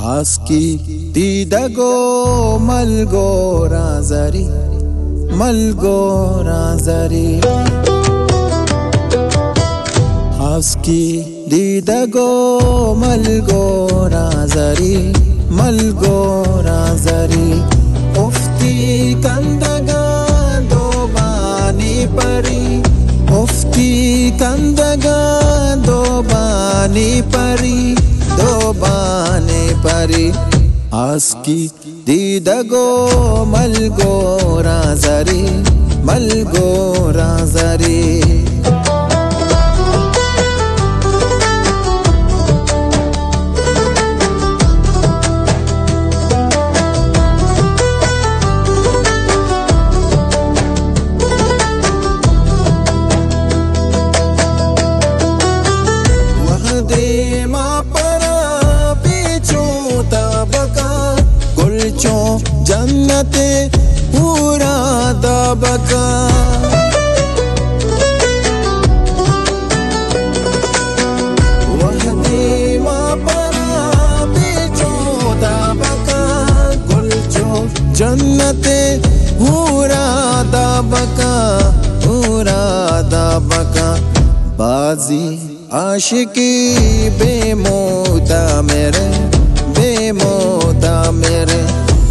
Haski didago malgo razari, malgo razari. Haski didago malgo razari, malgo razari. Ofti kandaga dobani pari, ofti kandaga dobani pari, dobani pari. Haski didago malgo razari, malgo razari. जन्नते पूरा दबका वहदी माँ परा पीछो दबका गुलचो जन्नते पूरा दबका, पूरा दबका. बाजी आशिकी बेमोता मेरे, बेमोता मेरे.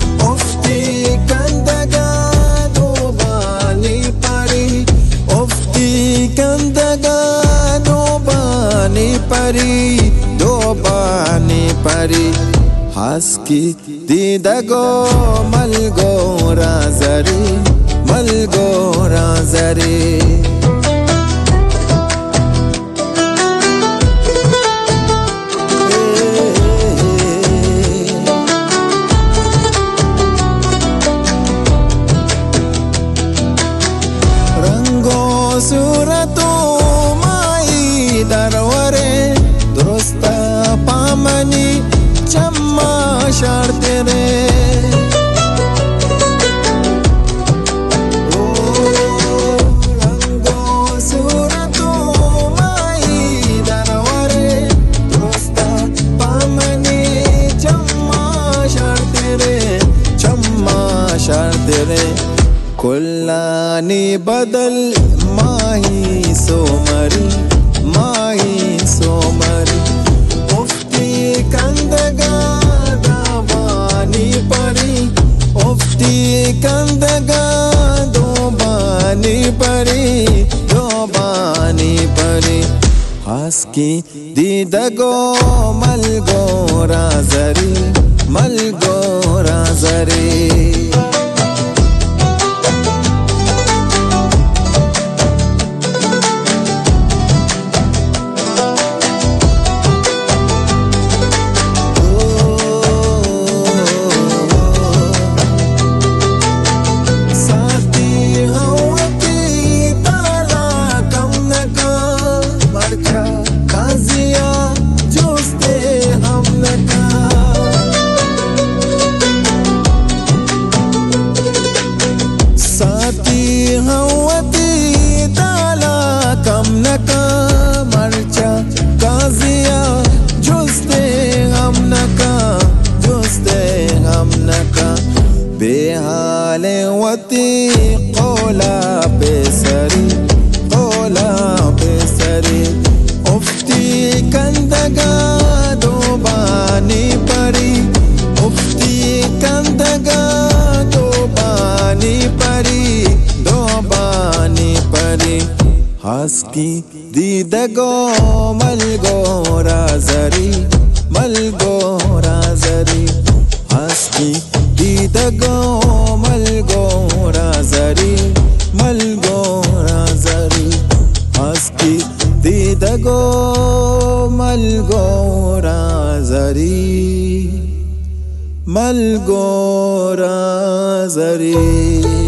Pari, dobani pari. Haski didago malgo razari, malgo razari. Rango surato mai darware dursta pamani chamma shartere. Rango surato mai darware dursta pamani chamma shartere, chamma shartere. Kullani badal mahi somari, mahi somari. Ofti kandaga dobani pari, ofti kandaga dobani pari, dobani pari. Haski didago malgo razari, malgo razari. बेहाले वती Cola बेसरी, Cola बेसरी. उफ्ती कंदगा दोबानी परी, उफ्ती कंदगा दोबानी परी, दोबानी परी. Husky दिदगो मलगो Rajouri, मलगो Rajouri. Husky दिदगो मलगो Rajouri, मलगो Rajouri. Husky दिदगो मलगो Rajouri, मलगो Rajouri.